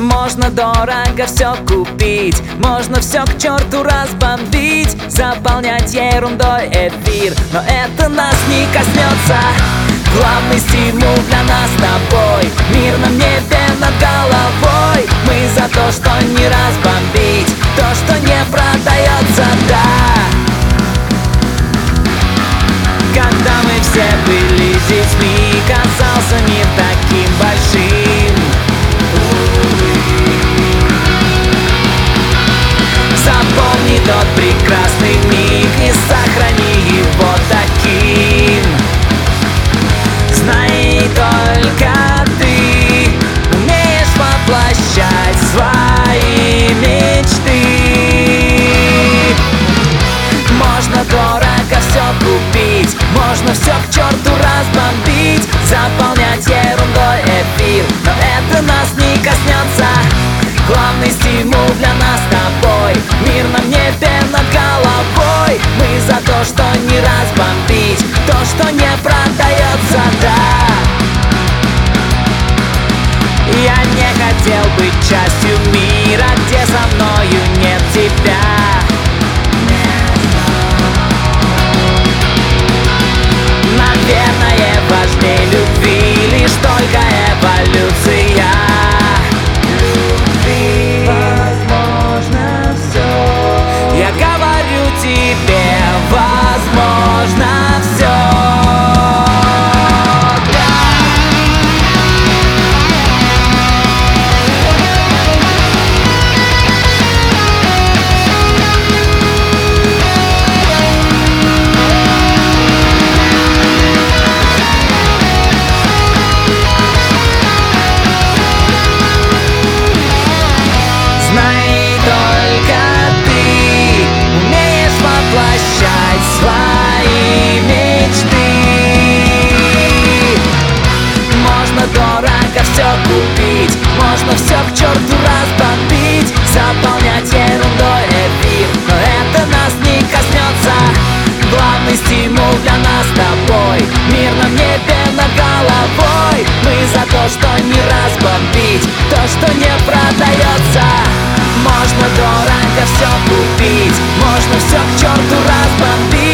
Можно дорого все купить, можно все к черту разбомбить, заполнять ерундой эфир, но это нас не коснется. Главный стимул для нас с тобой — в мирном небе над головой. Мы за то, что не разбомбить то, что не продается, да. Когда мы все были детьми, казался мир таким большим. Запомни тот прекрасный миг и сохрани его таким. Знай, только ты умеешь воплощать свои мечты. Можно дорого все купить, можно все к черту разбомбить, заполнять ерундой эфир, но это нас не коснется. Главный стимул для нас с тобой — в мирном небе над головой. Мы за то, что не разбомбить то, что не продается, да. Я не хотел быть частью мира, где со мною нет тебя. Наверное, важнее любви лишь только эволюция. Возможно, все. Я говорю тебе, возможно, все. Знай, только ты умеешь воплощать свои мечты. Можно дорого все купить, можно все к черту разбомбить, заполнять ерундой эфир, но это нас не коснется. Главный стимул для нас с тобой — в мирном небе над головой. Мы за то, что не разбомбить то, что не продается. Можно дорого все купить, можно все к черту разбомбить,